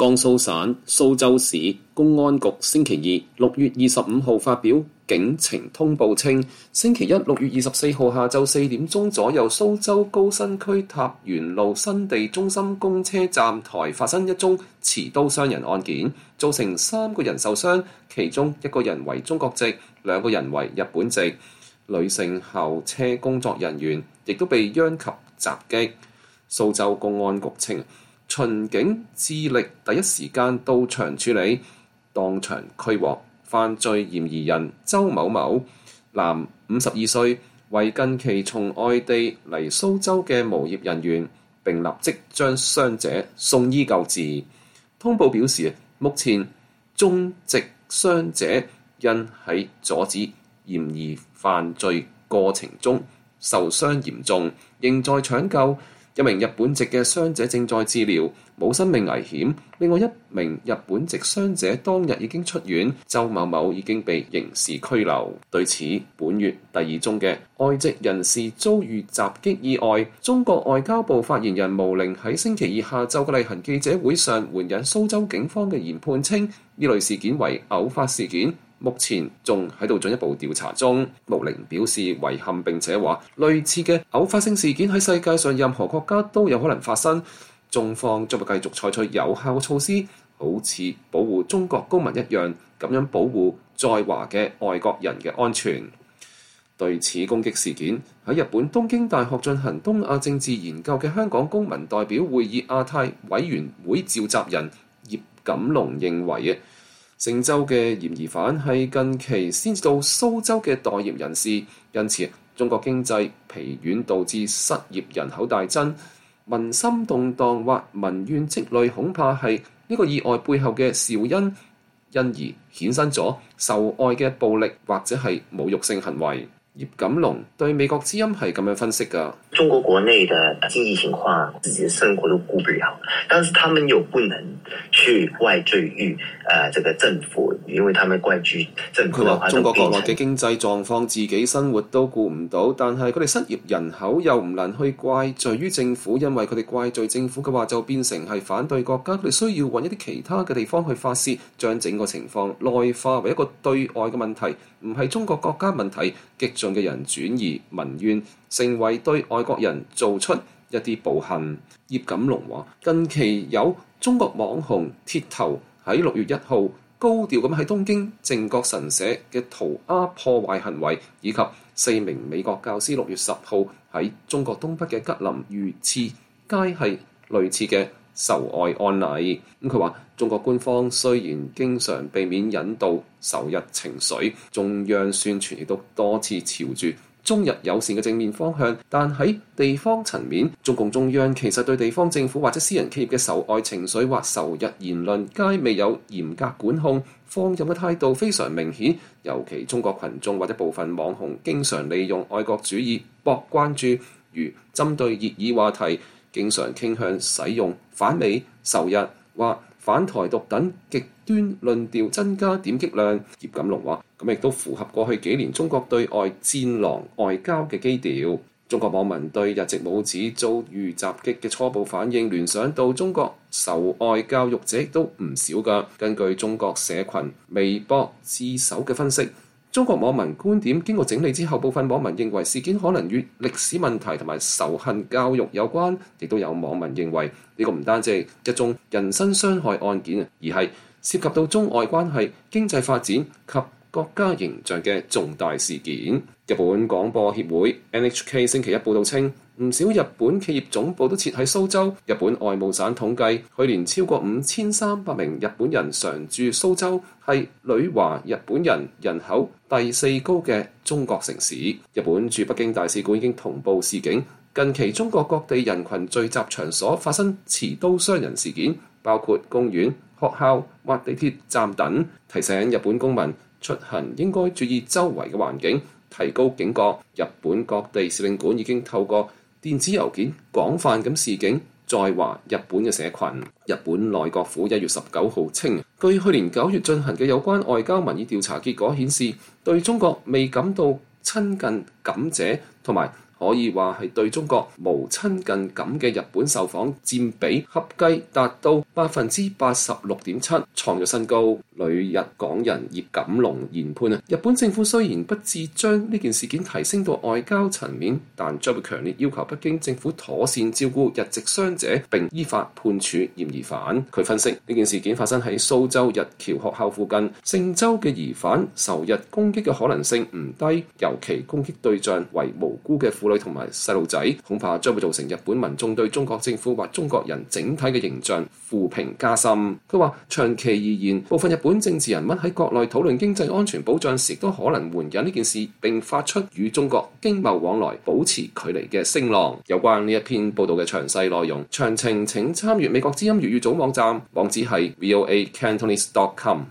江蘇省蘇州市公安局星期二6月25號發表警情通報稱，星期一6月24號下晝4點鐘左右，蘇州高新區塔園路新地中心公車站台發生一宗持刀傷人案件，造成3個人受傷，其中1個人為中國籍，2個人為日本籍，女性校車工作人員亦都被殃及襲擊。蘇州公安局稱，巡警致力第一時間到場處理，當場拘獲犯罪嫌疑人周某某，男52歲，為近期從外地嚟蘇州嘅無業人員，並立即將傷者送醫救治。通報表示，目前中籍傷者因喺阻止嫌疑犯罪過程中受傷嚴重，仍在搶救。一名日本籍嘅傷者正在治療，冇生命危險。另外一名日本籍傷者當日已經出院，周某某已經被刑事拘留。對此，本月第2宗嘅外籍人士遭遇襲擊意外，中國外交部發言人毛寧喺星期二下晝嘅例行記者會上援引蘇州警方嘅研判稱，呢類事件為偶發事件。目前仲喺度進一步調查中。毛寧表示遺憾，並且話類似嘅偶發性事件喺世界上任何國家都有可能發生。中方將會繼續採取有效嘅措施，好似保護中國公民一樣，咁樣保護在華嘅外國人嘅安全。對此攻擊事件，喺日本東京大學進行東亞政治研究嘅香港公民代表會議亞太委員會召集人葉錦龍認為成州嘅嫌疑犯係近期先至到蘇州嘅待業人士，因此中國經濟疲軟導致失業人口大增，民心動盪或民怨積累，恐怕係呢個意外背後嘅肇因，因而衍生咗受愛嘅暴力或者係侮辱性行為。葉錦龍對美國之音係咁樣分析㗎。 中國國內的經濟情況，自己的生活都顧不了，但是他們又不能去怪罪於這個政府，因為他們怪罪政府。 佢話中國國內嘅經濟狀況自己生活都顧唔到，但係佢哋失業人口又唔能去怪罪於政府，因為佢哋怪罪政府嘅話就變成係反對國家，佢哋需要揾一啲其他嘅地方去發泄，將整個情況內化為一個對外嘅問題，唔係中國國家問題。激進嘅人轉移民怨，成為對外國人做出一啲暴行。葉錦龍話：近期有中國網紅鐵頭喺6月1號高調咁喺東京靖國神社嘅塗鴉破壞行為，以及4名美國教師6月10號喺中國東北嘅吉林遇刺，皆係類似嘅仇外案例。佢話中國官方雖然經常避免引導仇日情緒，中央宣傳亦都多次朝住中日友善嘅正面方向，但喺地方層面，中共中央其實對地方政府或者私人企業嘅仇外情緒或仇日言論皆未有嚴格管控，放任嘅態度非常明顯。尤其中國群眾或者部分網紅經常利用愛國主義博關注，如針對熱議話題，經常傾向使用反美、仇日或反台獨等極端論調，增加點擊量。葉錦龍話：咁亦都符合過去幾年中國對外戰狼外交嘅基調。中國網民對日籍母子遭遇襲擊嘅初步反應，聯想到中國仇外教育者亦都唔少㗎。根據中國社群微博自首嘅分析，中國網民觀點經過整理之後，部分網民認為事件可能與歷史問題同埋仇恨教育有關，亦都有網民認為呢個唔單止係一宗人身傷害案件，而係涉及到中外關係、經濟發展及國家形象嘅重大事件。日本廣播協會 NHK 星期一報導稱，唔少日本企業總部都設喺蘇州。日本外務省統計，去年超過5300名日本人常駐蘇州，係旅華日本人人口第4高嘅中國城市。日本駐北京大使館已經同步示警，近期中國各地人群聚集場所發生持刀傷人事件，包括公園、學校或地鐵站等，提醒日本公民出行應該注意周圍嘅環境，提高警覺。日本各地使領館已經透過電子郵件廣泛咁示警在華日本嘅社群。日本內閣府1月19號稱，據去年9月進行嘅有關外交民意調查結果顯示，對中國未感到親近、感謝同埋可以話係對中國無親近感嘅日本受訪佔比合計達到86.7%，創咗新高。旅日港人葉錦龍研判日本政府雖然不至將呢件事件提升到外交層面，但將會強烈要求北京政府妥善照顧日籍傷者，並依法判處嫌疑犯。佢分析呢件事件發生喺蘇州日僑學校附近，姓周嘅疑犯仇日攻擊嘅可能性唔低，尤其攻擊對象為無辜嘅婦女同埋細路仔，恐怕將會造成日本民眾對中國政府或中國人整體嘅形象負評加深。佢話長期而言，部分日本政治人物喺國內討論經濟安全保障時，都可能援引呢件事並發出與中國經貿往來保持距離嘅聲浪。有關呢一篇報道嘅詳細內容，詳情請參閱美國之音粵語組網站，網址係 voacantonese.com。